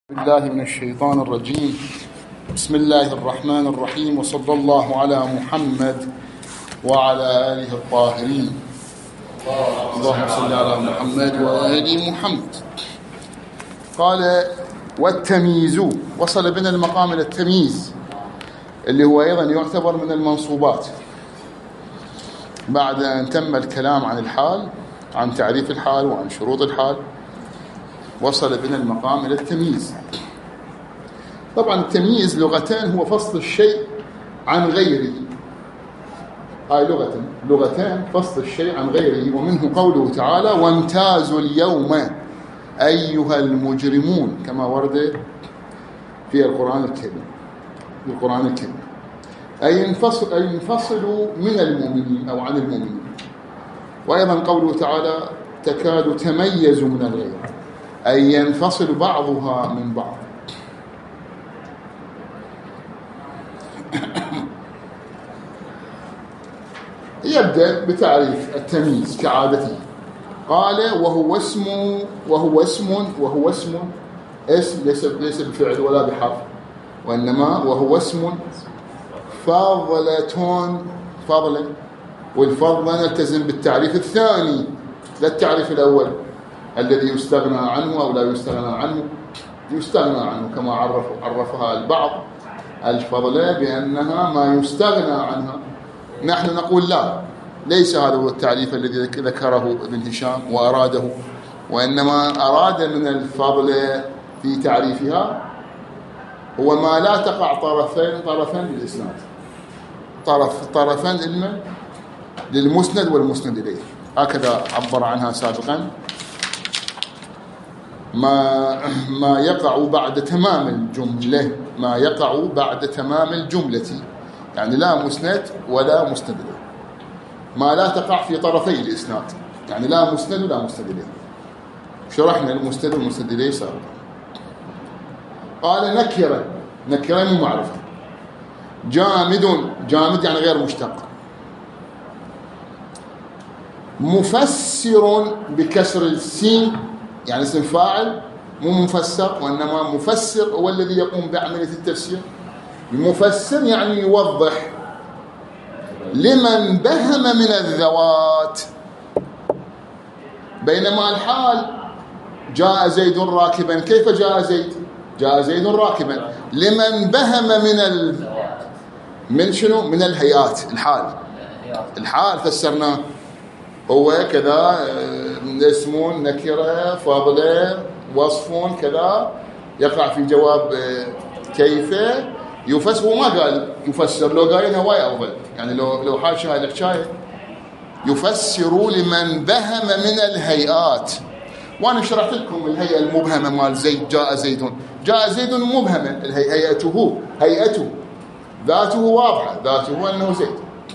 بالله من الشيطان الرجيم. بسم الله الرحمن الرحيم، وصلى الله على محمد وعلى آله الطاهرين. اللهم صل على محمد وآل محمد. قال والتمييز، وصل بنا المقام إلى التمييز اللي هو أيضا يعتبر من المنصوبات بعد أن تم الكلام عن الحال، عن تعريف الحال وعن شروط الحال. وصل بنا المقام إلى التمييز. طبعا التمييز لغتان، هو فصل الشيء عن غيره. هاي لغتان، فصل الشيء عن غيره. ومنه قوله تعالى وامتازوا اليوم أيها المجرمون، كما ورد في القرآن الكريم. أي انفصلوا من المؤمنين أو عن المؤمنين. وأيضا قوله تعالى تكاد تميز من الغير، أي ينفصل بعضها من بعض. يبدأ بتعريف التمييز كعادته. قال وهو اسم ليس بفعل ولا بحرف، وإنما وهو اسم فضلة، والفضل نلتزم بالتعريف الثاني لا التعريف الأول الذي يستغنى عنه أو لا يستغنى عنه. يستغنى عنه كما عرفها البعض الفضلة بأنها ما يستغنى عنها. نحن نقول لا، ليس هذا هو التعريف الذي ذكره ابن هشام وأراده، وإنما أراد من الفضلة في تعريفها هو ما لا تقع طرفين للإسناد، طرفين للمسند والمسند إليه. هكذا عبر عنها سابقا. ما يقع بعد تمام الجملة، يعني لا مسند ولا مسند إليه. ما لا تقع في طرفي الإسناد، يعني لا مسند ولا مسند إليه. شرحنا المسند والمسند إليه سابقا. قال نكرة مو معرفة. جامد يعني غير مشتق. مفسر بكسر السين، يعني اسم فاعل، مو مفسر، وإنما مفسر هو الذي يقوم بعملية التفسير. المفسر يعني يوضح لمن بهم من الذوات. بينما الحال جاء زيد راكبا، كيف جاء زيد؟ جاء زيد راكبا. لمن بهم من شنو؟ من الهيئات. الحال فسرناه هو كذا، اسم نكرة فاضلة وصف كذا، يقع في جواب كيف يفسر. وما قال يفسر، لو قال هواي أفضل، يعني لو حاشا الحكاية يفسر لمن بهم من الهيئات. وأنا شرحت لكم الهيئة المبهمة مال زيد. جاء زيد مبهمة، هيئته ذاته واضحة، ذاته أنه زيد،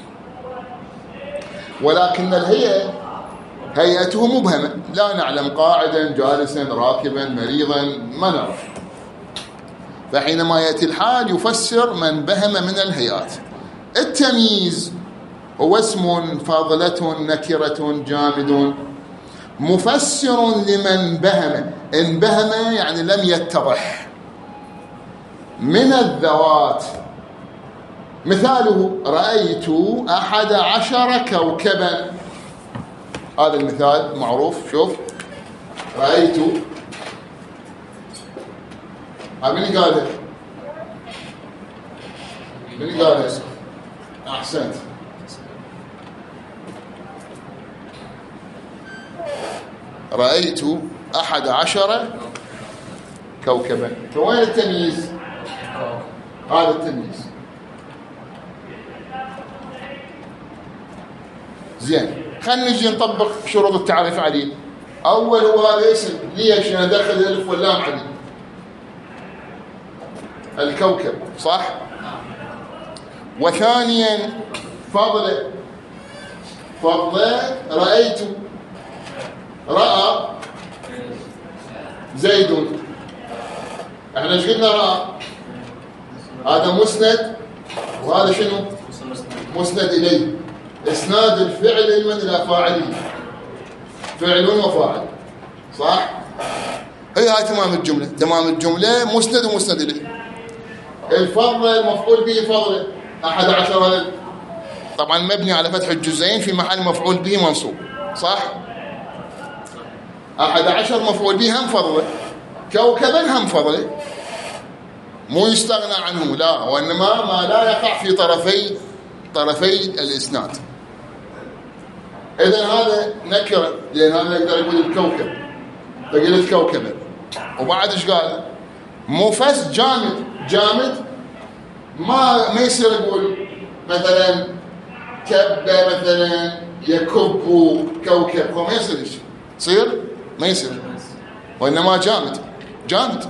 ولكن الهيئة هيئته مبهمة، لا نعلم قاعدا جالسا راكبا مريضا، ما نعرف. فحينما يأتي الحال يفسر من بهم من الهيئات. التمييز هو اسم فاضلة نكرة جامد مفسر لمن بهم. إن بهم يعني لم يتضح من الذوات. مثاله رأيت 11 كوكبا. هذا المثال معروف. شوف رأيت، من قاله؟ أحسنت. رأيت 11 كوكبا. فوين التمييز؟ هذا التمييز. زين، خلينا نجي نطبق شروط التعريف عليه. أول هو هذا اسم، ليش أنا داخل الألف واللام عليه؟ الكوكب، صح؟ وثانيا فضلة رأيت، رأى زيد. احنا ايش قلنا؟ رأى هذا مسند، وهذا شنو؟ مسند إليه. إسناد الفعل من إلى فاعله، فعل وفاعل، صح؟ هاي تمام الجملة. تمام الجملة مسند ومسند إليه. الفضل المفعول به فضله 11 هذا طبعا مبني على فتح الجزئين في محل مفعول به منصوب، صح؟ 11 مفعول به هم فضله، كوكبا هم فضله، مو يستغنى عنه لا، وإنما ما لا يقع في طرفي الإسناد. إذن هذا نكرة، لأن هذا يقدر يقول الكوكب، فقلت كوكبا. وبعد إيش قال؟ مفس جامد ما يصير يقول مثلا كب مثلا يكب كوكب، هو ما يصير يصير ما يصير، وإنما جامد.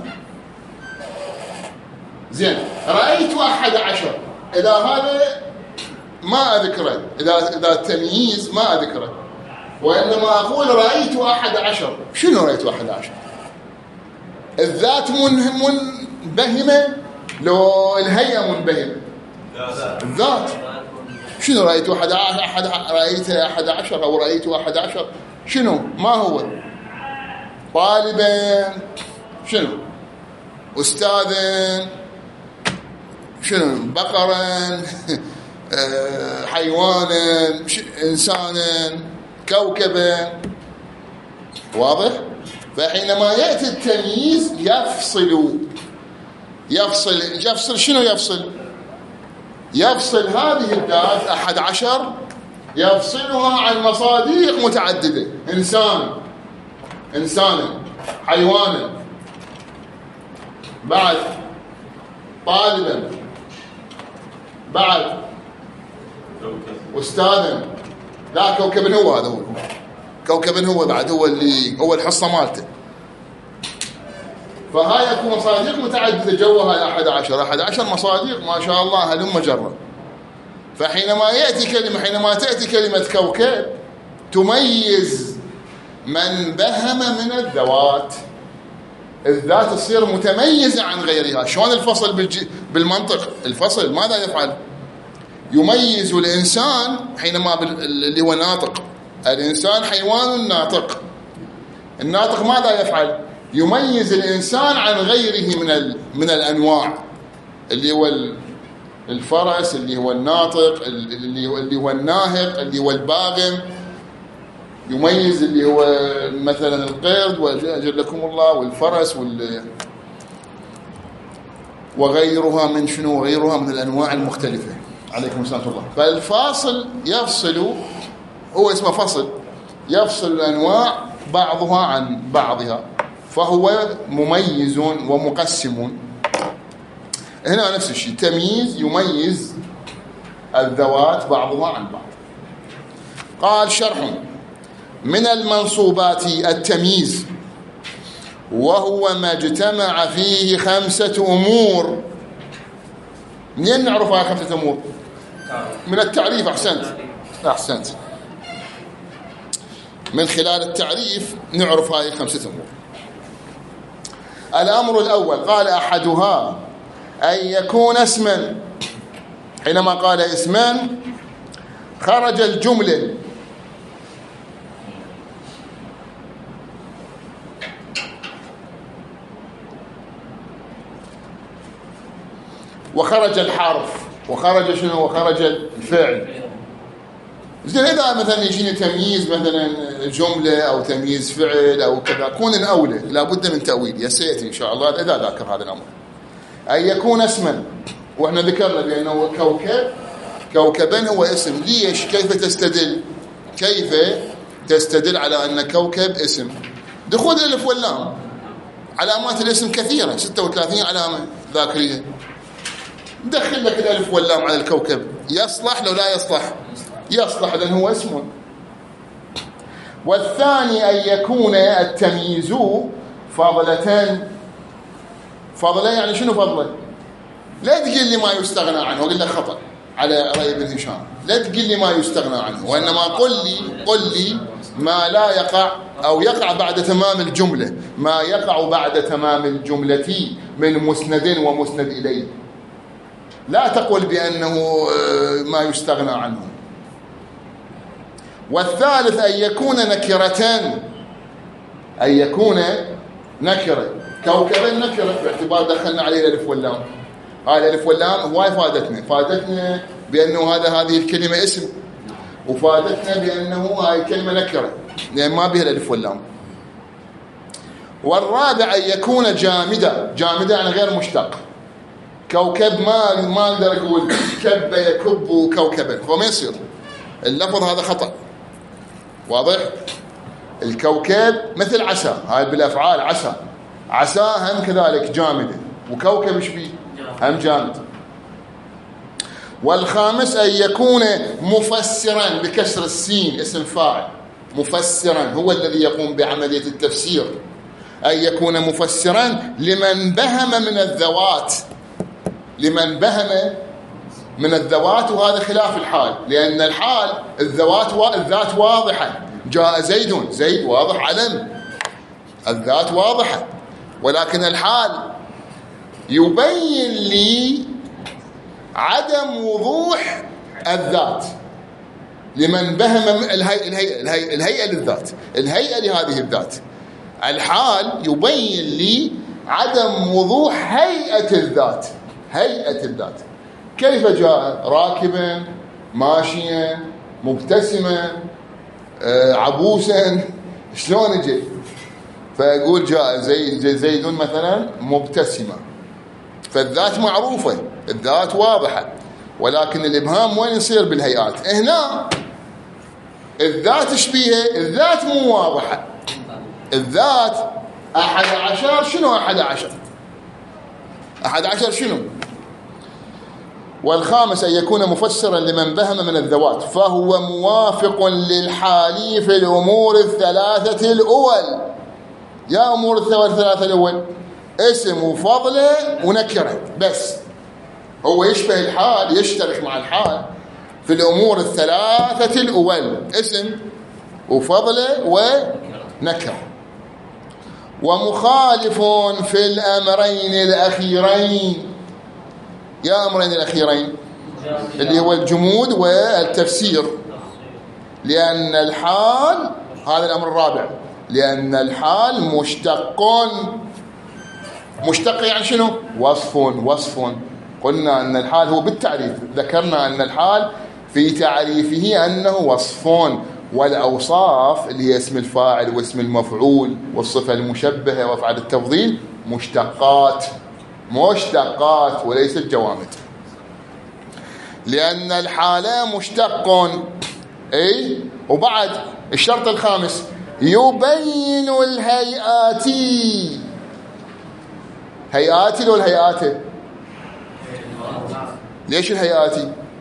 زين، رأيت 11 إذا هذا ما أذكره، إذا التمييز ما أذكره، وإنما أقول رأيت 11. شنو رأيت 11؟ الذات منبهمة لو الهيئة منبهمة؟ الذات. شنو رأيت 11؟ رأيت 11 أو رأيت 11 شنو؟ ما هو؟ طالبا، شنو؟ أستاذا، شنو؟ بقرا، حيوانا، انسانا، كوكبا. واضح؟ فحينما ياتي التمييز يفصل شنو يفصل هذه الذات 11 يفصلها عن مصادق متعدده، انسانا، حيوانا، بعد طالبا، بعد أستاذا. لا، كوكب هو هذا، هو كوكب هو بعد، هو الحصة مالته. فهاي أكو مصادق متعددة جوها 11 مصادق ما شاء الله هلم جرة. حينما تأتي كلمة كوكب تميز من بهم من الذوات. الذات تصير متميزة عن غيرها. شلون الفصل بالمنطق؟ الفصل ماذا يفعل؟ يميز الإنسان حينما اللي هو ناطق. الإنسان حيوان ناطق. الناطق ماذا يفعل؟ يميز الإنسان عن غيره من الأنواع، اللي هو الفرس، اللي هو الناطق، اللي هو الناهق، اللي هو الباغم. يميز اللي هو مثلا القرد وأجلكم الله والفرس وغيرها من شنو؟ غيرها من الأنواع المختلفة. عليكم السلام ورحمة الله. فالفاصل يفصل، هو اسمه فصل، يفصل الأنواع بعضها عن بعضها، فهو مميز ومقسم. هنا نفس الشيء، تمييز يميز الذوات بعضها عن بعض. قال شرح: من المنصوبات التمييز، وهو ما اجتمع فيه 5 أمور. منين نعرف هاي 5 أمور؟ من التعريف. أحسنت. من خلال التعريف نعرف هاي 5 أمور. الأمر الأول قال: أحدها أن يكون اسما. حينما قال اسما خرج الجملة، وخرج الحرف، وخرج شنو؟ وخرج الفعل. زين، إذا مثلا يجيني تمييز مثلا جملة أو تمييز فعل أو كذا، كون الأولى لابد من تأويل. يسيأتي إن شاء الله إذا ذاكر هذا الأمر. أن يكون اسما، وإحنا ذكرنا بأنه كوكبا هو اسم. ليش؟ كيف تستدل على أن كوكب اسم؟ دخول الألف واللام. علامات الاسم كثيرة، 36 علامة ذاكرية. دخل لك الألف واللام على الكوكب، يصلح لو لا يصلح؟ يصلح، لأن هو اسم. والثاني أن يكون التمييز فضلتان. فضلة يعني شنو فضلة؟ لا تقل لي ما يستغنى عنه، وقل لك خطأ على رأي ابن هشام. لا تقل لي ما يستغنى عنه، وإنما قل لي ما لا يقع أو يقع بعد تمام الجملة، ما يقع بعد تمام الجملة من مسند ومسند إليه. لا تقول بأنه ما يستغنى عنه. والثالث أن يكون نكرتان، أن يكون نكرة، كوكبا نكرة باعتبار دخلنا عليه الألف واللام. هاي الألف واللام هواي فادتنا بأنه هذه الكلمة اسم، وفادتنا بأنه هاي الكلمة نكرة لأن ما بها الألف واللام. والرابع أن يكون جامدا يعني غير مشتق. كوكب ما أقدر أقول كب يكب كوكبا، فما يصير اللفظ هذا خطأ. واضح؟ الكوكب مثل عسى، هاي بالأفعال عسى هم كذلك جامدة، وكوكب ايش بيه؟ هم جامد. والخامس أن يكون مفسرا بكسر السين، اسم فاعل. مفسرا هو الذي يقوم بعملية التفسير. أن يكون مفسرا لمن بهم من الذوات، وهذا خلاف الحال، لأن الحال الذات واضحة. جاء زيد واضح علم، الذات واضحة، ولكن الحال يبين لي عدم وضوح الذات لمن بهم الهيئة للذات، الهيئة لهذه الذات. الحال يبين لي عدم وضوح هيئة الذات. كيف جاء؟ راكبا، ماشيا، مبتسما، عبوسا، شلون يجي؟ فيقول جاء زيد مثلا مبتسما، فالذات معروفة، الذات واضحة، ولكن الإبهام وين يصير؟ بالهيئات. هنا الذات ايش بيها؟ الذات مو واضحة. الذات 11. شنو 11 شنو؟ والخامس أن يكون مفسرا لمن بهم من الذوات، فهو موافق للحالي في الأمور الثلاثة الأول. يا أمور الثلاثة الأول اسم وفضله ونكرة، بس هو يشبه الحال، يشترك مع الحال في الأمور الثلاثة الأول، اسم وفضله ونكرة. ومخالف في الأمرين الأخيرين. يا أمرين الأخيرين اللي هو الجمود والتفسير، لأن الحال، هذا الأمر الرابع، لأن الحال مشتق يعني شنو؟ وصف. قلنا أن الحال هو بالتعريف، ذكرنا أن الحال في تعريفه أنه وصف، والأوصاف اللي هي اسم الفاعل واسم المفعول والصفة المشبهة وأفعال التفضيل مشتقات وليست جوامد. لأن الحال مشتق. أي وبعد الشرط الخامس يبين الهيئات. هيئات لو الهيئات؟ ليش الهيئات؟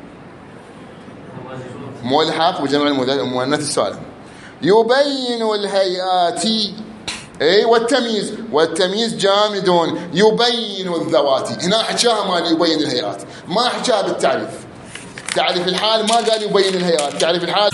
ملحق بجمع المؤنث السالم. يبين الهيئات. اي والتمييز جامد يبين الذوات. هنا حكاها ما يبين الهيئات، ما حكاها بالتعريف. تعريف الحال ما قال يبين الهيئات، تعريف الحال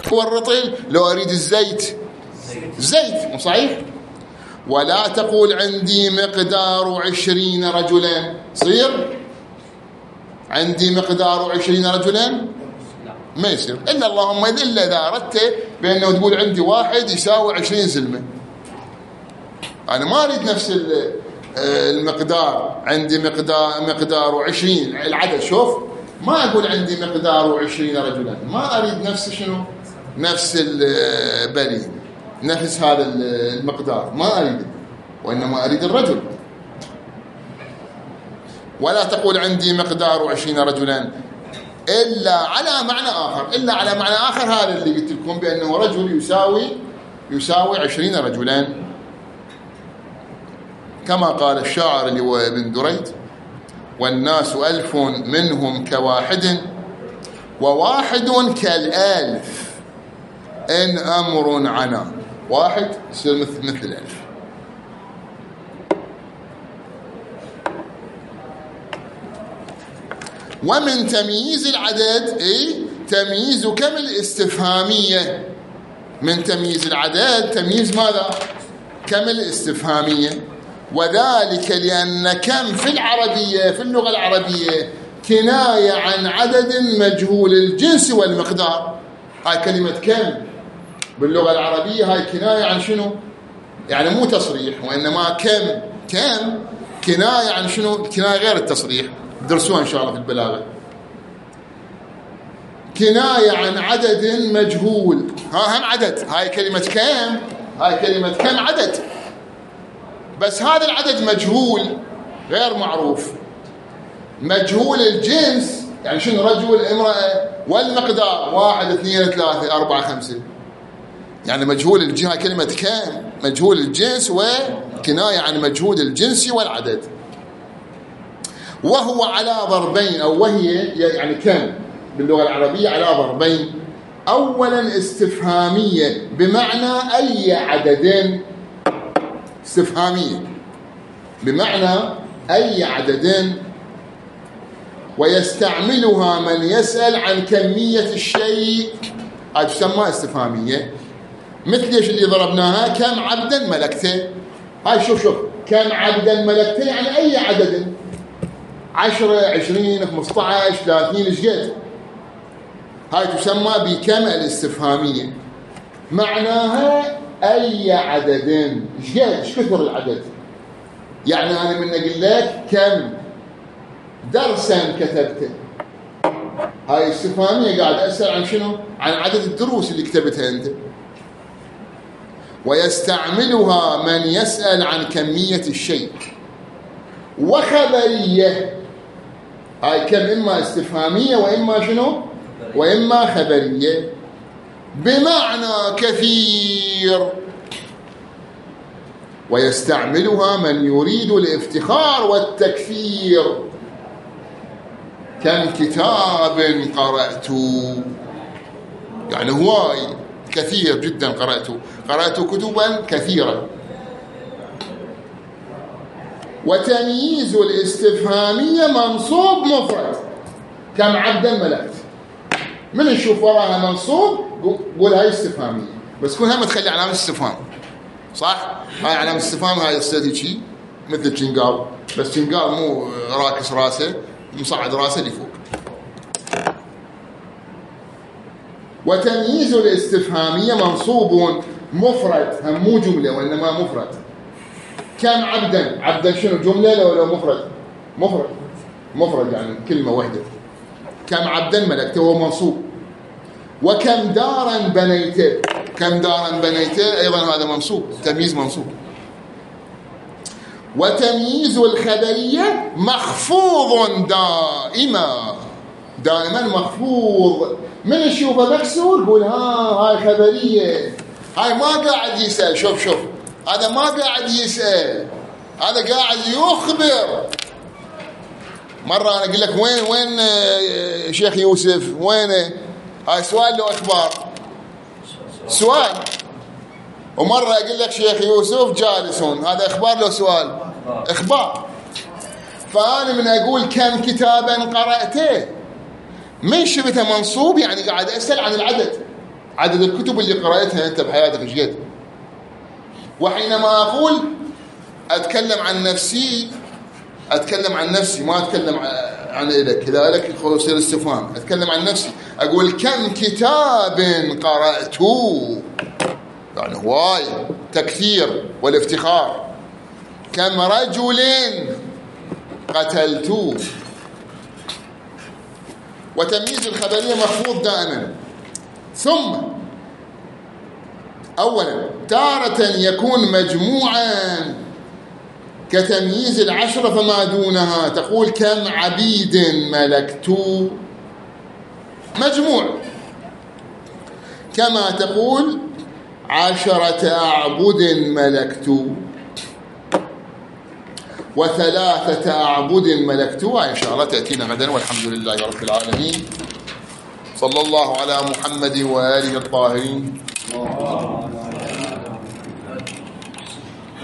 هو الرطل، لو أريد الزيت زيت، مو صحيح؟ ولا تقول عندي مقدار 20 رجلا، صير عندي مقدار 20 رجلا ما يصير، إلا اللهم إلا إذا أردت بأنه تقول عندي واحد يساوي 20 زلمة. أنا ما أريد نفس المقدار، عندي مقدار 20 العدد، شوف ما أقول عندي مقدار 20 رجلا، ما أريد نفس شنو؟ نفس البلي، نفس هذا المقدار ما أريده، وإنما أريد الرجل. ولا تقول عندي مقدار 20 رجلا إلا على معنى آخر، إلا على معنى آخر هذا اللي قلت لكم بأنه رجل يساوي 20 رجلا، كما قال الشاعر اللي هو ابن دريد: والناس 1000 منهم كواحد، وواحد كالآلف إن أمر عنا. واحد يصير مثل 1000. ومن تمييز العدد تمييز كم الاستفهامية. من تمييز العدد تمييز ماذا؟ كم الاستفهامية. وذلك لأن كم في العربية، في اللغة العربية، كناية عن عدد مجهول الجنس والمقدار. هاي كلمة كم باللغة العربية هاي كناية عن شنو؟ يعني مو تصريح، وإنما كم كناية عن شنو؟ كناية غير التصريح، درسوها إن شاء الله في البلاغة. كناية عن عدد مجهول، هم عدد. هاي كلمة كم عدد، بس هذا العدد مجهول غير معروف، مجهول الجنس، يعني شنو؟ رجل امرأة، والمقدار 1 2 3 4 5، يعني مجهول الجنس. كلمة كم مجهول الجنس وكناية عن مجهول الجنس والعدد. وهو على ضربين، أو وهي يعني كم باللغة العربية على ضربين. أولا استفهامية بمعنى أي عدد، استفهامية بمعنى أي عدد، ويستعملها من يسأل عن كمية الشيء، هذه تسمى استفهامية. مثل ايش اللي ضربناها؟ كم عبدا ملكته. هاي شوف كم عبدا ملكته يعني أي عدد، 10 20 15 30 ايش قد. هاي تسمى بكم الاستفهامية، معناها أي عدد، ايش قد، ايش كثر العدد. يعني أنا من أقول لك كم درسا كتبته، هاي استفهامية، قاعد أسأل عن شنو؟ عن عدد الدروس اللي كتبتها أنت. ويستعملها من يسأل عن كمية الشيء. وخبرية، هاي كم إما استفهامية وإما شنو؟ وإما خبرية، بمعنى كثير. ويستعملها من يريد الافتخار والتكثير. كم كتاب قرأت، يعني هواي كثير جدا قرأت كتبا كثيرا. وتمييز الاستفهامية منصوب مفرد، كم عبدا ملكت، من نشوف وراها منصوب قول هاي استفهامية، بس كلها ما تخلي علامة استفهام، صح؟ هاي علامة استفهام، هاي السادي شيء مثل جنقال، بس جنقال مو راكس راسه، مصعد راسه لفوق. وتمييز الاستفهامية منصوب مفرد، هم مو جملة وإنما مفرد. كم عبدا شنو؟ جملة ولا مفرد؟ مفرد يعني كلمة واحدة. كم عبدا ملكته هو منصوب. وكم دارا بنيته، أيضا هذا منصوب، تمييز منصوب. وتمييز الخبرية مخفوض دائما مخفوض، من يشوفه مكسور قول هاي خبرية. هاي ما قاعد يسأل، شوف هذا ما قاعد يسأل، هذا قاعد يخبر. مرة أنا أقول لك وين شيخ يوسف، وينه؟ هاي سؤال لو أخبار، سؤال. ومرة أقول لك شيخ يوسف جالسون، هذا إخبار لو سؤال، إخبار. فأنا من أقول كم كتابا قرأته، من شبته منصوب، يعني قاعد أسأل عن العدد، عدد الكتب اللي قرأتها أنت بحياتك إيش قد؟ وحينما أقول أتكلم عن نفسي ما أتكلم عن إلك، كذلك يصير الاستفهام. أتكلم عن نفسي أقول كم كتاب قرأته، يعني هواي تكثير والافتخار. كم رجل قتلت. وتمييز الخبرية مخفوض دائما. ثم أولا تارة يكون مجموعا كتمييز 10 فما دونها، تقول كم عبيد ملكت، مجموع، كما تقول 10 أعبد ملكت، 3 أعبد ملكتها. إن شاء الله تأتينا غدا، والحمد لله رب العالمين. صلى الله على محمد وآله الطاهرين.